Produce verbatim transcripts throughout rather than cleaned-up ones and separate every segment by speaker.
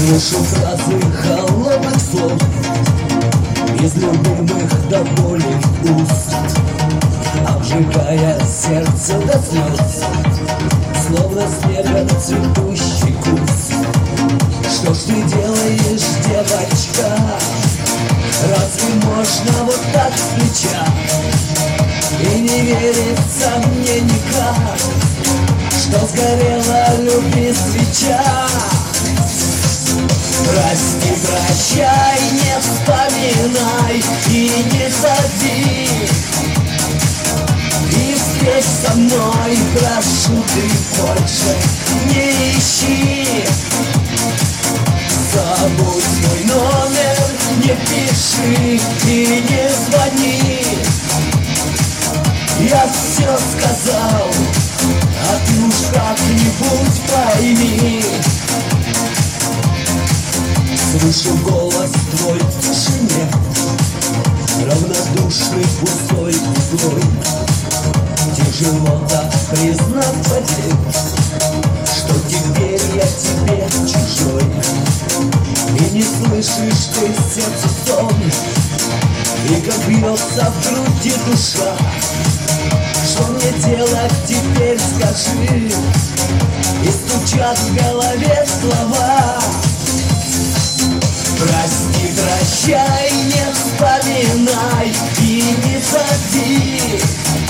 Speaker 1: Слышу фразы холодных слов из любимых до боли уст, обжигая сердце до слез, словно снегом цветущий куст. Что ж ты делаешь, девочка? Разве можно вот так с плеча? И не верится мне никак, что сгорела любви свеча. Прости, прощай, не вспоминай и не зови, и встреч со мной, прошу, ты больше не ищи. Забудь мой номер, не пиши и не звони. Я все сказал, а ты уж как-нибудь пойми. Слышу голос твой в тишине, равнодушный, пустой и злой. Тяжело так признать потерь, что теперь я тебе чужой. И не слышишь ты сердце стон, и как бьется в груди душа. Что мне делать теперь, скажи? И стучат в голове слова. Прости, прощай, не вспоминай и не зови,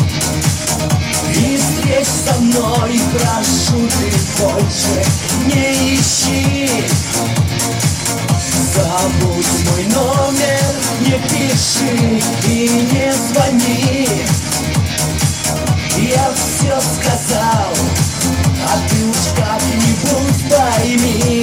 Speaker 1: и встреч со мной, прошу, ты больше не ищи. Забудь мой номер, не пиши и не звони. Я все сказал, а ты уж как-нибудь пойми.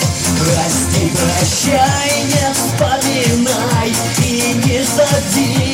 Speaker 1: Прости, прощай, не вспоминай и не зови,